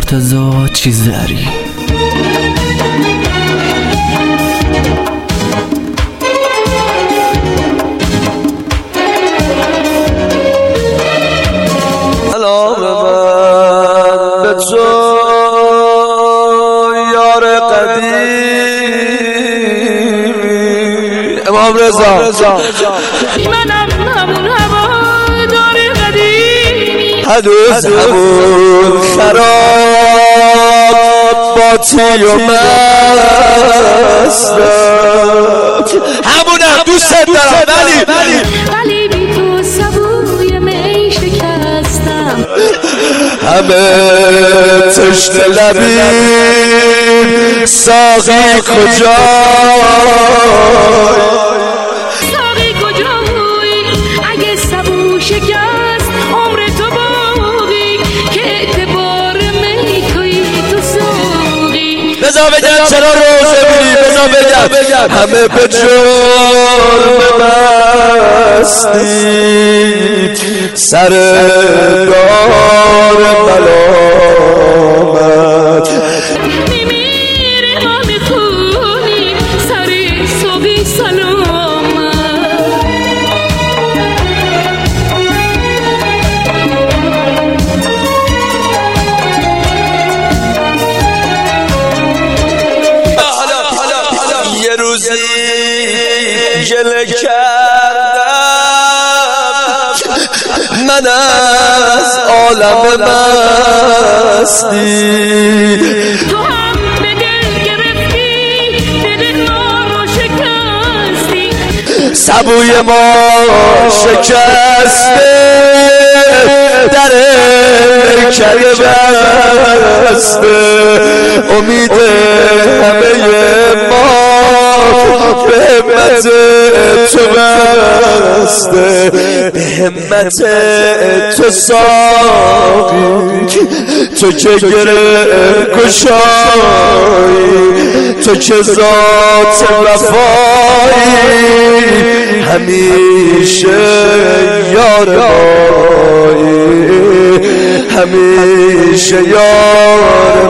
مرتضی چیزری. سلام من به تو یار قدیم امام رضا. منم همون هوادار قدیمی، هنوز همون خراباتی و مستم، همونم دوست دارم ولی بی تو سبوی می شکستم. همه تشت لبی ساقی ساقی کجایی؟ اگه سبو شکست عمر تو باقی، که اعتبار می توی تو ساقی. بذار بگم چرا روزه میری، بذار بگم همه به جرم مستی سر دار ملامت میمیره ما میخونیم سر صبحی سلامت. یه روزی گله کردم من از عالم مستی، تو هم به دل گرفتی، دل ما رو شکستی. سبوی ما شکسته در کرده بسته، امید همه ما به همت تو بسته، به همت تو ساقی، تو که گره گشایی، تو که ذات وفایی، همیشه یار مایی، همیشه یار